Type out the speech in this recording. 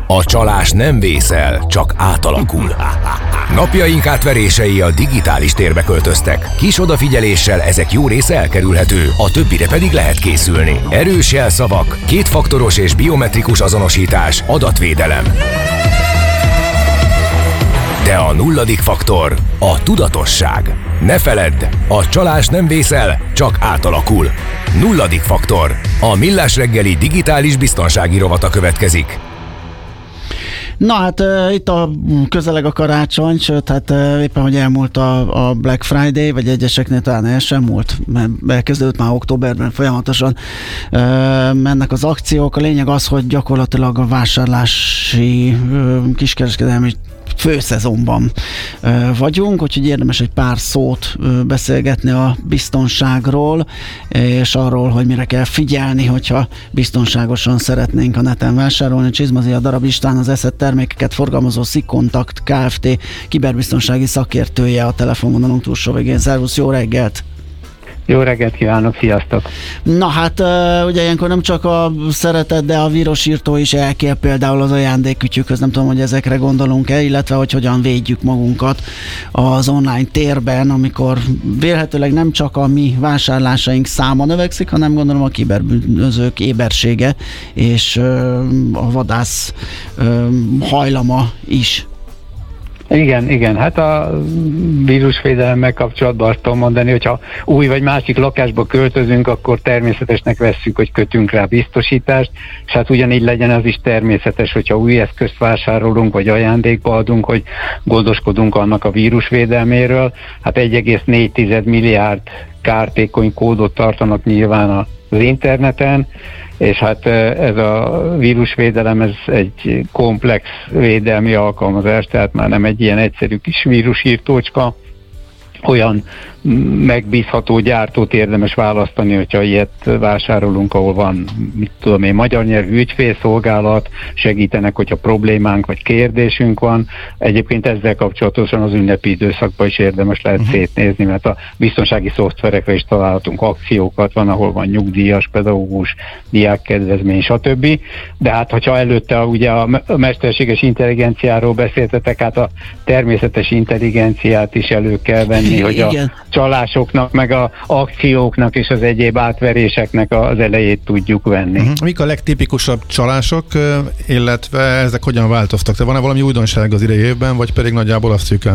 A csalás nem vészel, csak átalakul. Napjaink átverései a digitális térbe költöztek. Kis odafigyeléssel ezek jó része elkerülhető, a többire pedig lehet készülni. Erős jelszavak, kétfaktoros és biometrikus azonosítás, adatvédelem. De a nulladik faktor a tudatosság. Ne feledd, a csalás nem vészel, csak átalakul. Nulladik faktor. A Millás reggeli digitális biztonsági rovata következik. Na hát itt közeleg a karácsony, sőt hát éppen, hogy elmúlt a Black Friday, vagy egyeseknél talán el sem múlt, mert elkezdődött már októberben folyamatosan mennek az akciók. A lényeg az, hogy gyakorlatilag a vásárlási kiskereskedelmi főszezonban vagyunk, úgyhogy érdemes egy pár szót beszélgetni a biztonságról, és arról, hogy mire kell figyelni, hogyha biztonságosan szeretnénk a neten vásárolni. Csizmazi a darabistán az eszett termékeket forgalmazó SZIG-Kontakt Kft. Kiberbiztonsági szakértője a telefonvonalunk túlsó végén. Szervusz, jó reggelt! Jó reggelt kívánok, sziasztok! Na hát ugye ilyenkor nem csak a szeretet, de a vírusírtó is elkér például az ajándékkütyükhöz, nem tudom, hogy ezekre gondolunk-e, illetve hogy hogyan védjük magunkat az online térben, amikor vélhetőleg nem csak a mi vásárlásaink száma növekszik, hanem gondolom a kiberbűnözők ébersége és a vadász hajlama is. Igen, hát a vírusvédelemmel kapcsolatban azt tudom mondani, hogyha új vagy másik lakásba költözünk, akkor természetesnek vesszük, hogy kötünk rá biztosítást, és hát ugyanígy legyen az is természetes, hogyha új eszközt vásárolunk, vagy ajándékba adunk, hogy gondoskodunk annak a vírusvédelméről. Hát 1,4 milliárd kártékony kódot tartanak nyilván az interneten, és hát ez a vírusvédelem, ez egy komplex védelmi alkalmazás, tehát már nem egy ilyen egyszerű kis vírusírtócska, olyan megbízható gyártót érdemes választani, hogyha ilyet vásárolunk, ahol van, mit tudom én, magyar nyelvű ügyfélszolgálat, segítenek, hogyha problémánk vagy kérdésünk van. Egyébként ezzel kapcsolatosan az ünnepi időszakban is érdemes lehet szétnézni, mert a biztonsági szoftverekre is találhatunk akciókat, van, ahol van nyugdíjas, pedagógus, diákkedvezmény, stb. De hát, hogyha előtte ugye a mesterséges intelligenciáról beszéltetek, hát a természetes intelligenciát is elő kell venni, hogy a csalásoknak, meg a akcióknak és az egyéb átveréseknek az elejét tudjuk venni. Mik a legtipikusabb csalások, illetve ezek hogyan változtak? Te van-e valami újdonság az idei évben, vagy pedig nagyjából azt szűkön